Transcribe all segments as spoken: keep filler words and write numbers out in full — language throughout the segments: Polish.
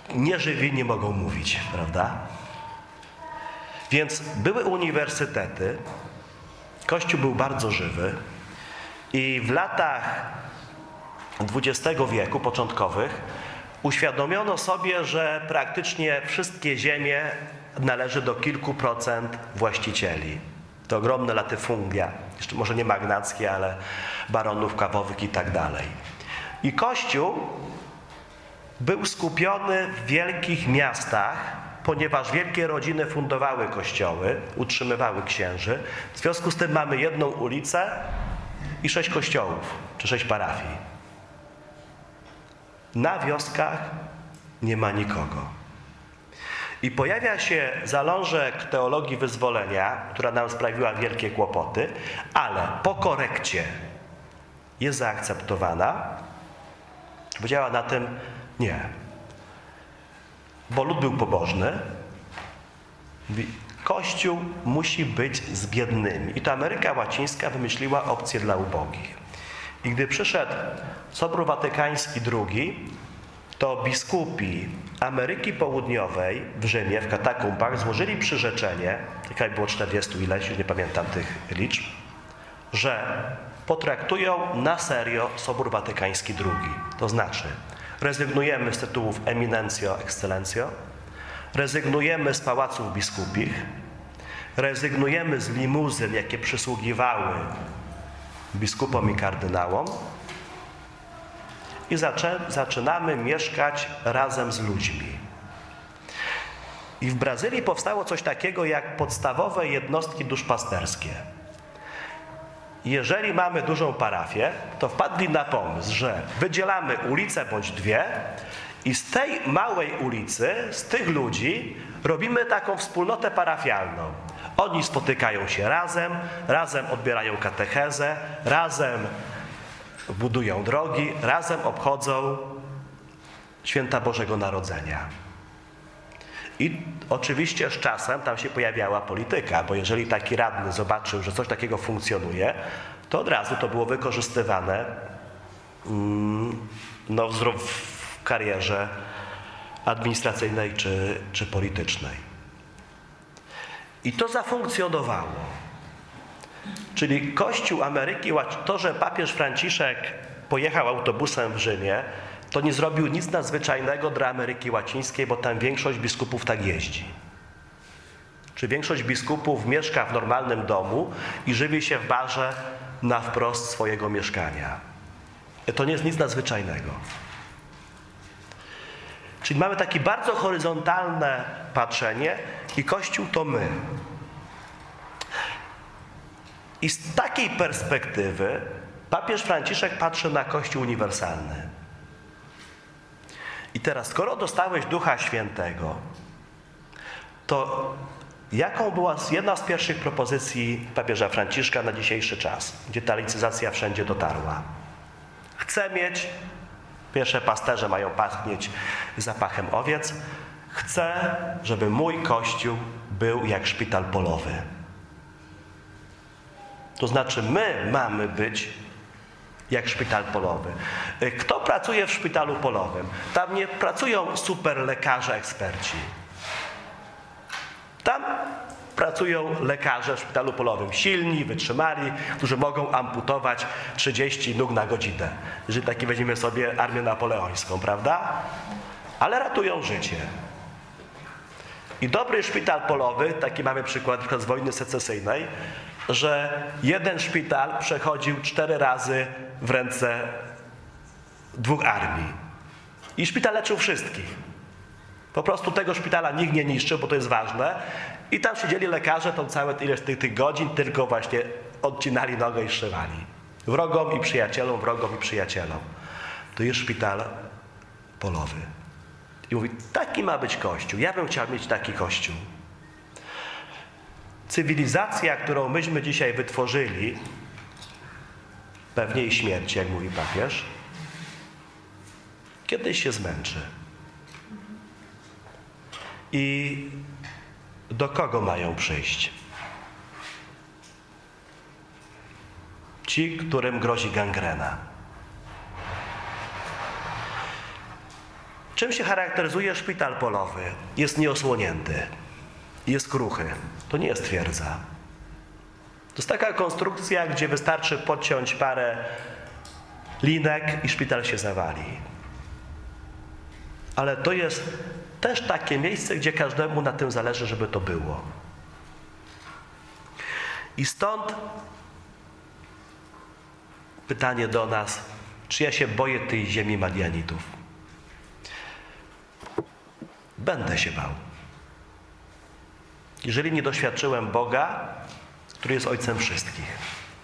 nieżywi nie mogą mówić, prawda? Więc były uniwersytety, Kościół był bardzo żywy i w latach dwudziestego wieku, początkowych, uświadomiono sobie, że praktycznie wszystkie ziemie należy do kilku procent właścicieli. To ogromne latyfundia, jeszcze może nie magnackie, ale baronów kawowych i tak dalej. I Kościół był skupiony w wielkich miastach, ponieważ wielkie rodziny fundowały kościoły, utrzymywały księży. W związku z tym mamy jedną ulicę i sześć kościołów, czy sześć parafii. Na wioskach nie ma nikogo. I pojawia się zalążek teologii wyzwolenia, która nam sprawiła wielkie kłopoty, ale po korekcie jest zaakceptowana. Powiedziała na tym nie. Bo lud był pobożny. Kościół musi być z biednymi. I to Ameryka Łacińska wymyśliła opcję dla ubogich. I gdy przyszedł Sobór Watykański drugi, to biskupi Ameryki Południowej w Rzymie, w katakumbach, złożyli przyrzeczenie, takie było czterdziestu ileś, już nie pamiętam tych liczb, że potraktują na serio Sobór Watykański drugi. To znaczy, rezygnujemy z tytułów Eminencio, Excellencio, rezygnujemy z pałaców biskupich, rezygnujemy z limuzyn, jakie przysługiwały biskupom i kardynałom i zaczę, zaczynamy mieszkać razem z ludźmi. I w Brazylii powstało coś takiego jak podstawowe jednostki duszpasterskie. Jeżeli mamy dużą parafię, to wpadli na pomysł, że wydzielamy ulicę bądź dwie i z tej małej ulicy, z tych ludzi robimy taką wspólnotę parafialną. Oni spotykają się razem, razem odbierają katechezę, razem budują drogi, razem obchodzą święta Bożego Narodzenia. I oczywiście z czasem tam się pojawiała polityka, bo jeżeli taki radny zobaczył, że coś takiego funkcjonuje, to od razu to było wykorzystywane mm, no, w karierze administracyjnej czy, czy politycznej. I to zafunkcjonowało. Czyli Kościół Ameryki, to, że papież Franciszek pojechał autobusem w Rzymie, to nie zrobił nic nadzwyczajnego dla Ameryki Łacińskiej, bo tam większość biskupów tak jeździ. Czy większość biskupów mieszka w normalnym domu i żywi się w barze na wprost swojego mieszkania. To nie jest nic nadzwyczajnego. Czyli mamy takie bardzo horyzontalne patrzenie i Kościół to my. I z takiej perspektywy papież Franciszek patrzy na Kościół uniwersalny. I teraz, skoro dostałeś Ducha Świętego, to jaką była jedna z pierwszych propozycji papieża Franciszka na dzisiejszy czas, gdzie ta licyzacja wszędzie dotarła? Chcę mieć, pierwsze pasterze mają pachnieć zapachem owiec, chcę, żeby mój Kościół był jak szpital polowy. To znaczy my mamy być jak szpital polowy. Kto pracuje w szpitalu polowym? Tam nie pracują super lekarze, eksperci. Tam pracują lekarze w szpitalu polowym. Silni, wytrzymali, którzy mogą amputować trzydzieści nóg na godzinę. Jeżeli taki weźmiemy sobie armię napoleońską, prawda? Ale ratują życie. I dobry szpital polowy, taki mamy przykład z wojny secesyjnej, że jeden szpital przechodził cztery razy w ręce dwóch armii. I szpital leczył wszystkich. Po prostu tego szpitala nikt nie niszczył, bo to jest ważne. I tam siedzieli lekarze, tą całe ileś tych, tych godzin tylko właśnie odcinali nogę i szywali. Wrogom i przyjacielom, wrogom i przyjacielom. To jest szpital polowy. I mówi, taki ma być Kościół. Ja bym chciał mieć taki Kościół. Cywilizacja, którą myśmy dzisiaj wytworzyli, pewnie i śmierci, jak mówi papież, kiedyś się zmęczy. I do kogo mają przyjść? Ci, którym grozi gangrena. Czym się charakteryzuje szpital polowy? Jest nieosłonięty, jest kruchy. To nie jest twierdza. To jest taka konstrukcja, gdzie wystarczy podciąć parę linek i szpital się zawali. Ale to jest też takie miejsce, gdzie każdemu na tym zależy, żeby to było. I stąd pytanie do nas, czy ja się boję tej ziemi Madianitów? Będę się bał. Jeżeli nie doświadczyłem Boga, który jest Ojcem wszystkich.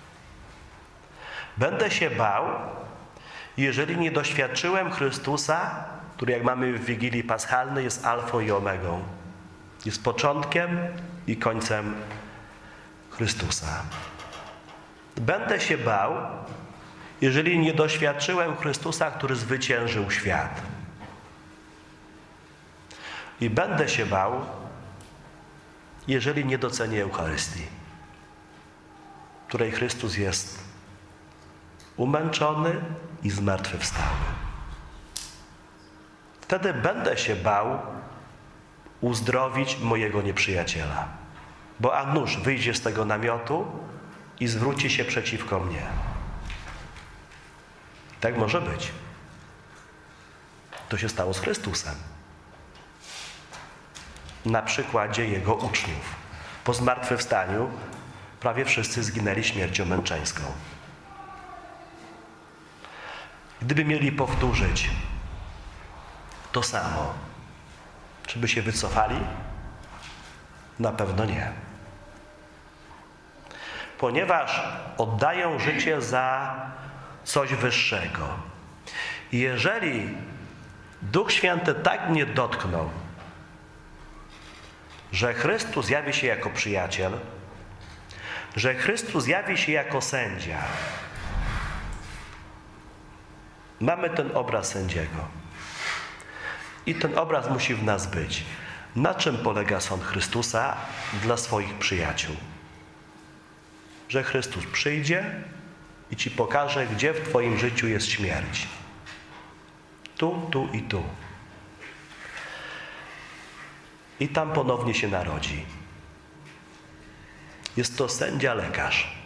Będę się bał, jeżeli nie doświadczyłem Chrystusa, który, jak mamy w Wigilii Paschalnej, jest alfą i omegą. Jest początkiem i końcem Chrystusa. Będę się bał, jeżeli nie doświadczyłem Chrystusa, który zwyciężył świat. I będę się bał, jeżeli nie docenię Eucharystii, której Chrystus jest umęczony i zmartwychwstały. Wtedy będę się bał uzdrowić mojego nieprzyjaciela, bo a nuż wyjdzie z tego namiotu i zwróci się przeciwko mnie. Tak może być. To się stało z Chrystusem. Na przykładzie Jego uczniów. Po zmartwychwstaniu prawie wszyscy zginęli śmiercią męczeńską. Gdyby mieli powtórzyć to samo, czy by się wycofali? Na pewno nie. Ponieważ oddają życie za coś wyższego. I jeżeli Duch Święty tak mnie dotknął, że Chrystus jawi się jako przyjaciel, że Chrystus jawi się jako sędzia. Mamy ten obraz sędziego. I ten obraz musi w nas być. Na czym polega sąd Chrystusa dla swoich przyjaciół? Że Chrystus przyjdzie i ci pokaże, gdzie w twoim życiu jest śmierć. Tu, tu i tu. I tam ponownie się narodzi. Jest to sędzia-lekarz,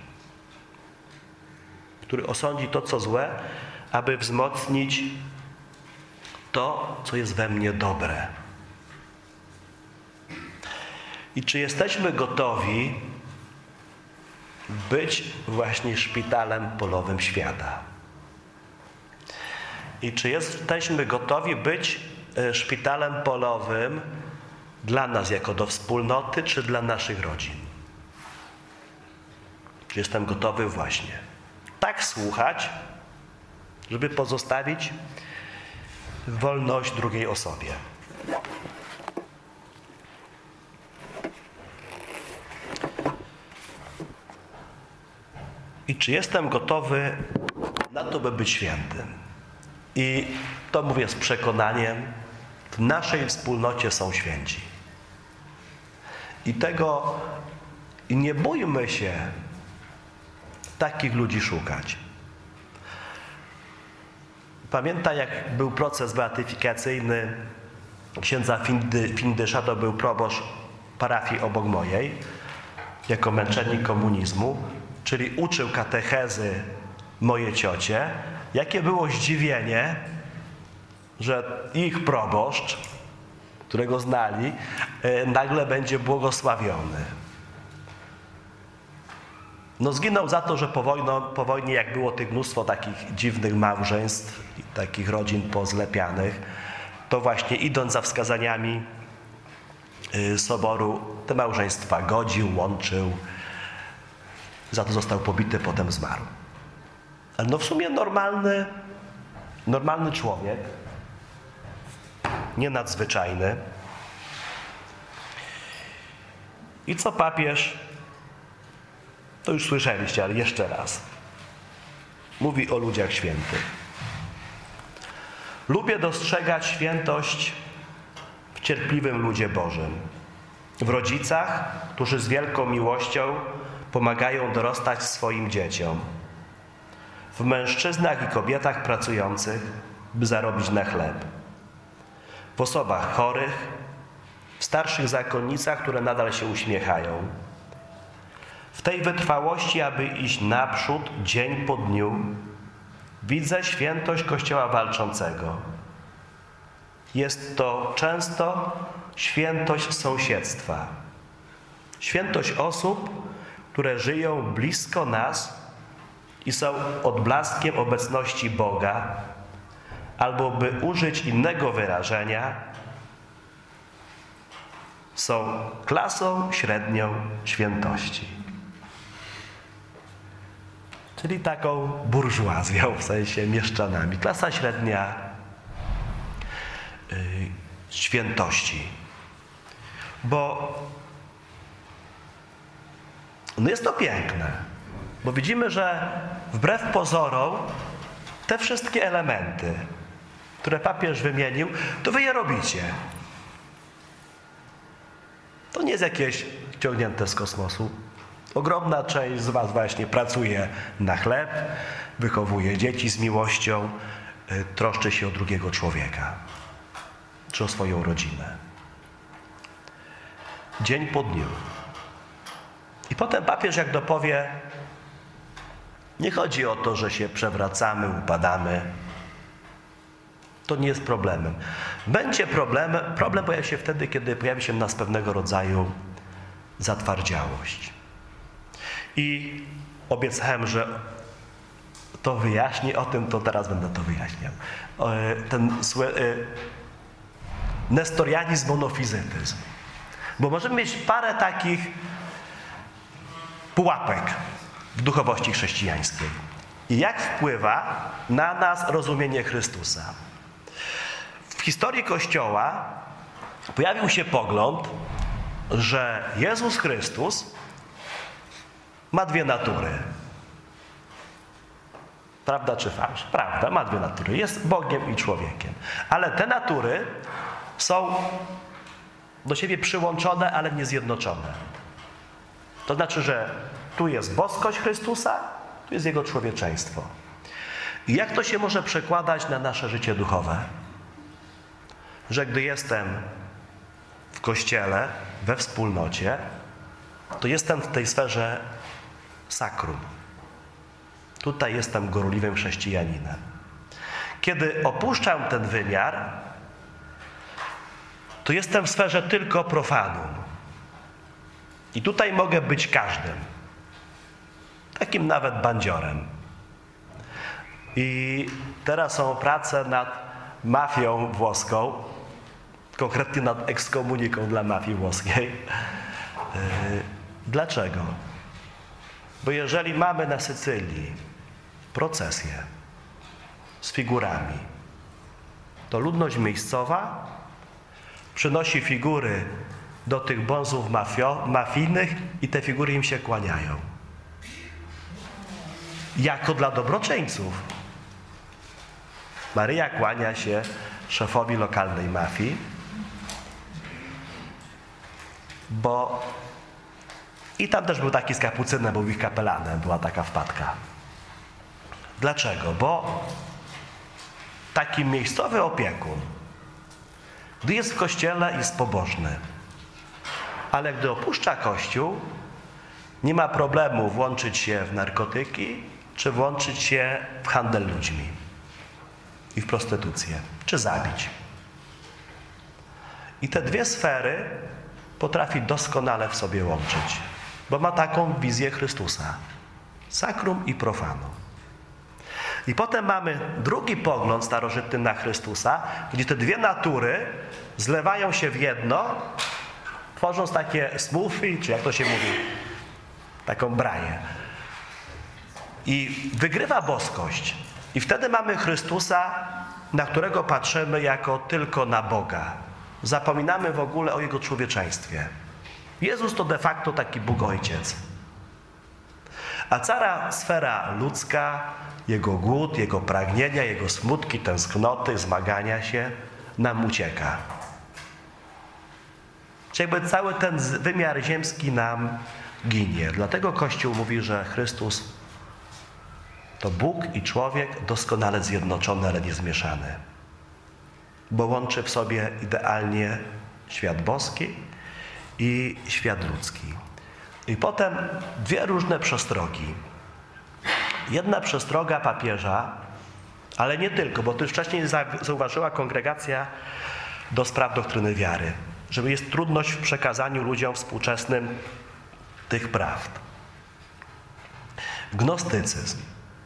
który osądzi to, co złe, aby wzmocnić to, co jest we mnie dobre. I czy jesteśmy gotowi być właśnie szpitalem polowym świata? I czy jesteśmy gotowi być szpitalem polowym dla nas jako do wspólnoty, czy dla naszych rodzin? Czy jestem gotowy właśnie tak słuchać, żeby pozostawić wolność drugiej osobie? I czy jestem gotowy na to, by być świętym? I to mówię z przekonaniem, w naszej wspólnocie są święci. I tego i nie bójmy się takich ludzi szukać. Pamiętam, jak był proces beatyfikacyjny księdza Findy, Findysza, to był proboszcz parafii obok mojej, jako męczennik komunizmu, czyli uczył katechezy moje ciocie. Jakie było zdziwienie, że ich proboszcz, którego znali, nagle będzie błogosławiony. No zginął za to, że po, wojno, po wojnie, jak było tych mnóstwo takich dziwnych małżeństw, takich rodzin pozlepianych, to właśnie idąc za wskazaniami Soboru, te małżeństwa godził, łączył. Za to został pobity, potem zmarł. Ale no w sumie normalny, normalny człowiek, nie nadzwyczajny. I co papież, to już słyszeliście, ale jeszcze raz, mówi o ludziach świętych. Lubię dostrzegać świętość w cierpliwym ludzie Bożym, w rodzicach, którzy z wielką miłością pomagają dorastać swoim dzieciom, w mężczyznach i kobietach pracujących, by zarobić na chleb, w osobach chorych, w starszych zakonnicach, które nadal się uśmiechają. W tej wytrwałości, aby iść naprzód dzień po dniu, widzę świętość Kościoła walczącego. Jest to często świętość sąsiedztwa. Świętość osób, które żyją blisko nas i są odblaskiem obecności Boga, albo by użyć innego wyrażenia, są klasą średnią świętości. Czyli taką burżuazją, w sensie mieszczanami. Klasa średnia yy, świętości. Bo no jest to piękne, bo widzimy, że wbrew pozorom te wszystkie elementy, które papież wymienił, to wy je robicie. To nie jest jakieś ciągnięte z kosmosu. Ogromna część z was właśnie pracuje na chleb, wychowuje dzieci z miłością, troszczy się o drugiego człowieka, czy o swoją rodzinę. Dzień po dniu. I potem papież jak dopowie, nie chodzi o to, że się przewracamy, upadamy. To nie jest problemem. Będzie problemem, problem pojawi się wtedy, kiedy pojawi się w nas pewnego rodzaju zatwardziałość. I obiecałem, że to wyjaśnię, o tym to teraz będę to wyjaśniał. Ten nestorianizm, monofizytyzm. Bo możemy mieć parę takich pułapek w duchowości chrześcijańskiej. I jak wpływa na nas rozumienie Chrystusa? W historii Kościoła pojawił się pogląd, że Jezus Chrystus ma dwie natury. Prawda czy fałsz? Prawda, ma dwie natury. Jest Bogiem i człowiekiem. Ale te natury są do siebie przyłączone, ale nie zjednoczone. To znaczy, że tu jest boskość Chrystusa, tu jest Jego człowieczeństwo. I jak to się może przekładać na nasze życie duchowe? Że gdy jestem w Kościele, we wspólnocie, to jestem w tej sferze sakrum. Tutaj jestem gorliwym chrześcijaninem. Kiedy opuszczam ten wymiar, to jestem w sferze tylko profanum. I tutaj mogę być każdym. Takim nawet bandziorem. I teraz są prace nad mafią włoską, konkretnie nad ekskomuniką dla mafii włoskiej. Yy, dlaczego? Bo jeżeli mamy na Sycylii procesję z figurami, to ludność miejscowa przynosi figury do tych bonzów mafio, mafijnych i te figury im się kłaniają. Jako dla dobroczyńców. Maryja kłania się szefowi lokalnej mafii, bo i tam też był taki z kapucynem, był ich kapelanem, była taka wpadka. Dlaczego? Bo taki miejscowy opiekun, gdy jest w kościele, jest pobożny, ale gdy opuszcza kościół, nie ma problemu włączyć się w narkotyki, czy włączyć się w handel ludźmi i w prostytucję, czy zabić. I te dwie sfery potrafi doskonale w sobie łączyć, bo ma taką wizję Chrystusa. Sakrum i profanum. I potem mamy drugi pogląd starożytny na Chrystusa, gdzie te dwie natury zlewają się w jedno, tworząc takie smoothie, czy jak to się mówi, taką braję. I wygrywa boskość. I wtedy mamy Chrystusa, na którego patrzymy jako tylko na Boga. Zapominamy w ogóle o Jego człowieczeństwie. Jezus to de facto taki Bóg Ojciec. A cała sfera ludzka, Jego głód, Jego pragnienia, Jego smutki, tęsknoty, zmagania się nam ucieka. Czyli jakby cały ten wymiar ziemski nam ginie. Dlatego Kościół mówi, że Chrystus to Bóg i człowiek doskonale zjednoczony, ale nie zmieszany. bo łączy w sobie idealnie świat boski i świat ludzki. I potem dwie różne przestrogi. Jedna przestroga papieża, ale nie tylko, bo to już wcześniej zauważyła Kongregacja do Spraw Doktryny Wiary, że jest trudność w przekazaniu ludziom współczesnym tych prawd. Gnostycyzm,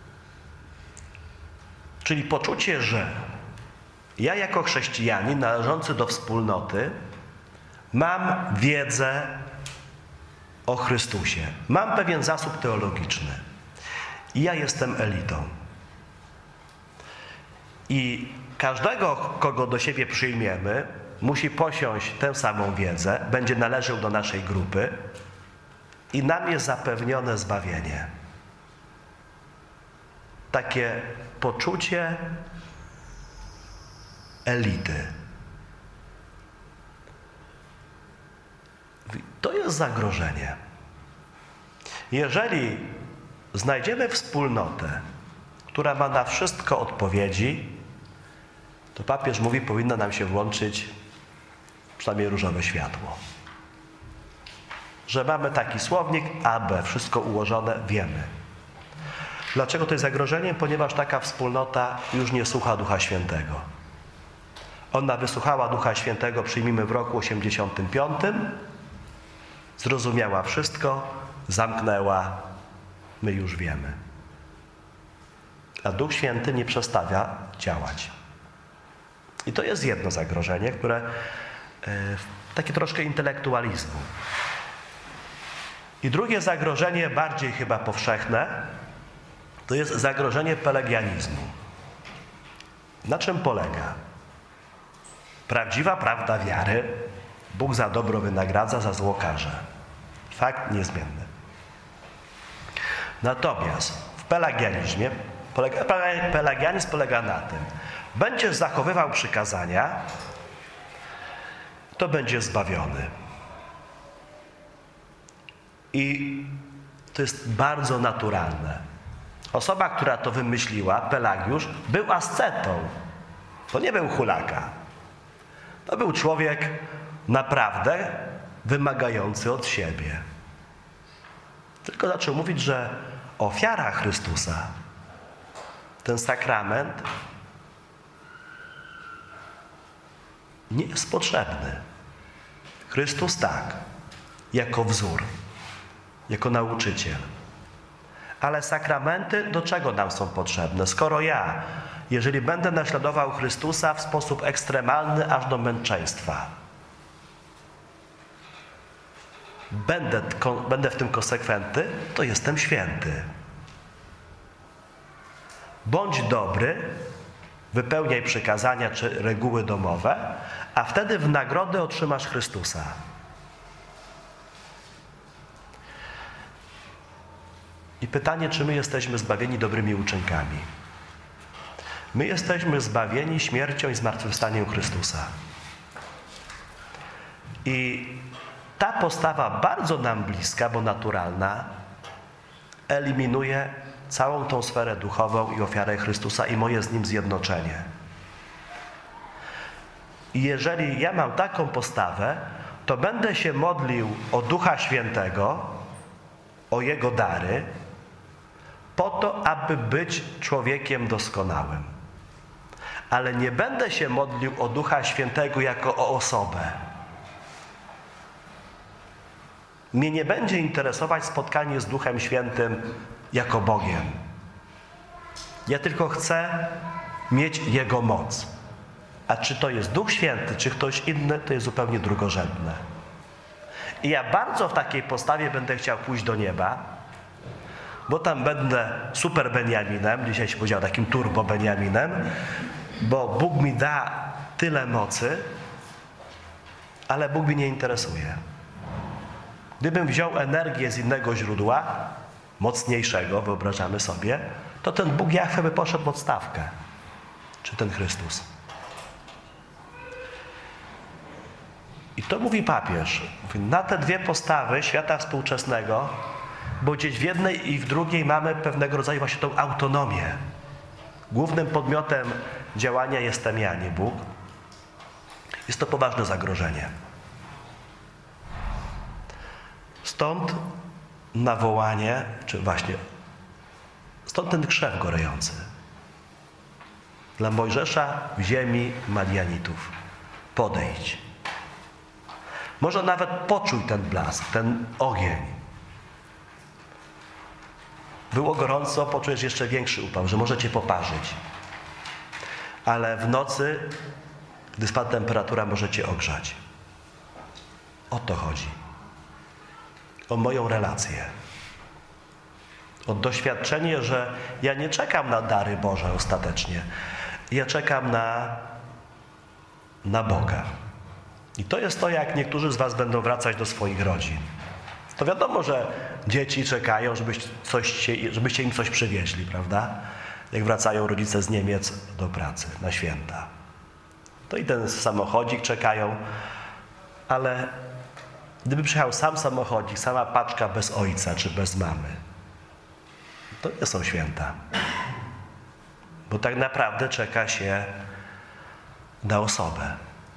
czyli poczucie, że ja jako chrześcijanin należący do wspólnoty mam wiedzę o Chrystusie, mam pewien zasób teologiczny i ja jestem elitą. I każdego, kogo do siebie przyjmiemy, musi posiąść tę samą wiedzę, będzie należał do naszej grupy i nam jest zapewnione zbawienie. Takie poczucie elity. To jest zagrożenie. Jeżeli znajdziemy wspólnotę, która ma na wszystko odpowiedzi, to papież mówi, powinno nam się włączyć przynajmniej różowe światło. Że mamy taki słownik A B, wszystko ułożone, wiemy. Dlaczego to jest zagrożenie? Ponieważ taka wspólnota już nie słucha Ducha Świętego. Ona wysłuchała Ducha Świętego, przyjmijmy, w roku osiemdziesiątym piątym, zrozumiała wszystko, zamknęła, my już wiemy. A Duch Święty nie przestawia działać. I to jest jedno zagrożenie, które yy, takie troszkę intelektualizmu. I drugie zagrożenie, bardziej chyba powszechne, to jest zagrożenie pelagianizmu. Na czym polega? Prawdziwa prawda wiary, Bóg za dobro wynagradza, za zło karze. Fakt niezmienny. Natomiast w pelagianizmie, polega, pelagianizm polega na tym, będziesz zachowywał przykazania, to będziesz zbawiony. I to jest bardzo naturalne. Osoba, która to wymyśliła, Pelagiusz, był ascetą. To nie był hulaka. To był człowiek naprawdę wymagający od siebie. Tylko zaczął mówić, że ofiara Chrystusa, ten sakrament, nie jest potrzebny. Chrystus tak, jako wzór, jako nauczyciel. Ale sakramenty do czego nam są potrzebne? Skoro ja, jeżeli będę naśladował Chrystusa w sposób ekstremalny aż do męczeństwa, będę, będę w tym konsekwentny, to jestem święty. Bądź dobry, wypełniaj przykazania czy reguły domowe, a wtedy w nagrodę otrzymasz Chrystusa. I pytanie, czy my jesteśmy zbawieni dobrymi uczynkami? My jesteśmy zbawieni śmiercią i zmartwychwstaniem Chrystusa. I ta postawa bardzo nam bliska, bo naturalna, eliminuje całą tą sferę duchową i ofiarę Chrystusa i moje z Nim zjednoczenie. I jeżeli ja mam taką postawę, to będę się modlił o Ducha Świętego, o Jego dary, po to, aby być człowiekiem doskonałym. Ale nie będę się modlił o Ducha Świętego jako o osobę. Mnie nie będzie interesować spotkanie z Duchem Świętym jako Bogiem. Ja tylko chcę mieć Jego moc. A czy to jest Duch Święty, czy ktoś inny, to jest zupełnie drugorzędne. I ja bardzo w takiej postawie będę chciał pójść do nieba, bo tam będę super Beniaminem, dzisiaj się powiedział takim turbo Beniaminem, bo Bóg mi da tyle mocy, ale Bóg mnie nie interesuje. Gdybym wziął energię z innego źródła, mocniejszego, wyobrażamy sobie, to ten Bóg Jahwe by poszedł w odstawkę. Czy ten Chrystus. I to mówi papież. Mówi, na te dwie postawy świata współczesnego, bo gdzieś w jednej i w drugiej mamy pewnego rodzaju właśnie tą autonomię. Głównym podmiotem działania jestem ja, nie Bóg. Jest to poważne zagrożenie. Stąd nawołanie, czy właśnie, stąd ten krzew gorejący. Dla Mojżesza w ziemi Madianitów. Podejdź. Może nawet poczuj ten blask, ten ogień. Było gorąco, poczujesz jeszcze większy upał, że może cię poparzyć. Ale w nocy, gdy spadła temperatura, może cię ogrzać. O to chodzi. O moją relację. O doświadczenie, że ja nie czekam na dary Boże ostatecznie. Ja czekam na, na Boga. I to jest to, jak niektórzy z was będą wracać do swoich rodzin. To wiadomo, że dzieci czekają, żebyś coś, żebyście im coś przywieźli, prawda? Jak wracają rodzice z Niemiec do pracy na święta. To i ten samochodzik czekają, ale gdyby przyjechał sam samochodzik, sama paczka bez ojca czy bez mamy, to nie są święta. Bo tak naprawdę czeka się na osobę.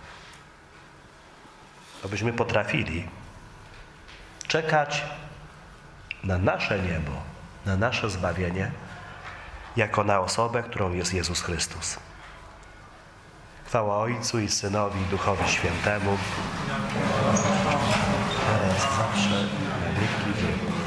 Abyśmy potrafili czekać na nasze niebo, na nasze zbawienie, jako na osobę, którą jest Jezus Chrystus. Chwała Ojcu i Synowi i Duchowi Świętemu, teraz zawsze i na wieki wieków.